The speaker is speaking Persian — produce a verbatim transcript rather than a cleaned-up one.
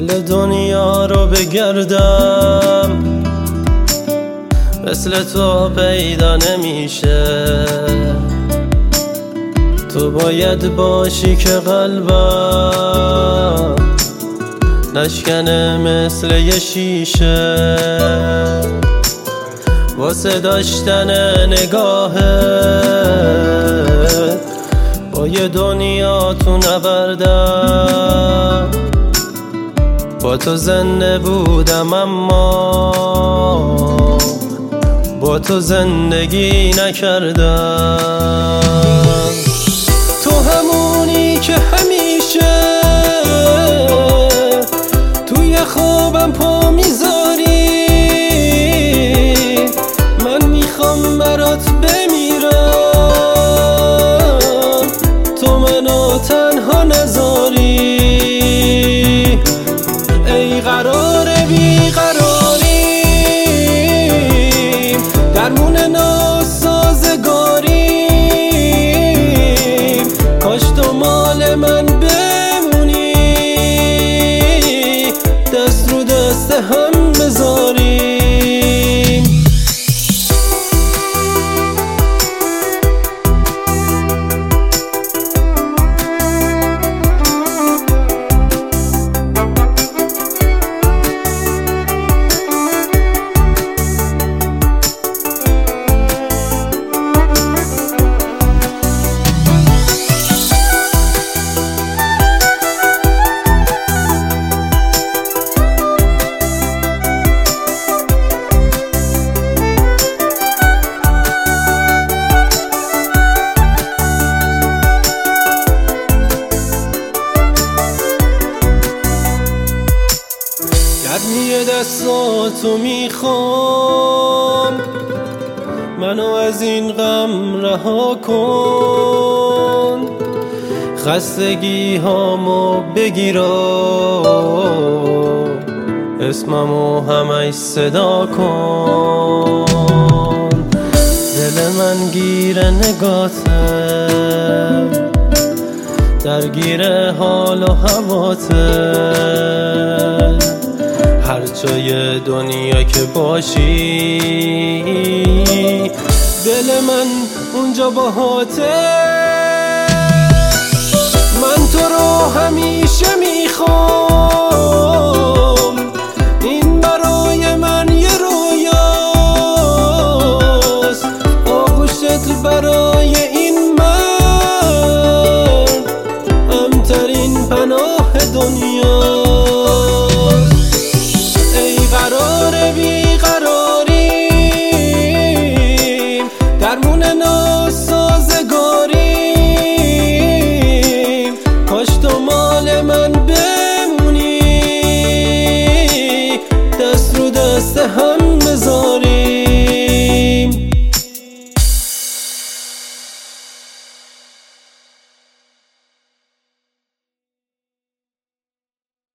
کل دنیا رو بگردم مثل تو پیدا نمیشه. تو باید باشی که قلبم نشکنه مثل یه شیشه واسه داشتن نگاهت با یه دنیا تو نبردم. با تو زنده بودم اما با تو زندگی نکردم. تو همونی که همیشه توی خوابم پا میذاری. من میخوام برات بمیرم تو منو تنها نذاری. ای قرار بیقراری درمون ناسازگاری کاش تو مال من بمونی دست رو دست هم بذاریم. گرمی دستاتو میخوام منو از این غم رها کن. خستگی هامو بگیرا اسممو همش صدا کن. دل من گیر نگاته درگیر حال و هواته. هر جای دنیا که باشی دل من اونجا باهاته. من تو رو همیشه میخوام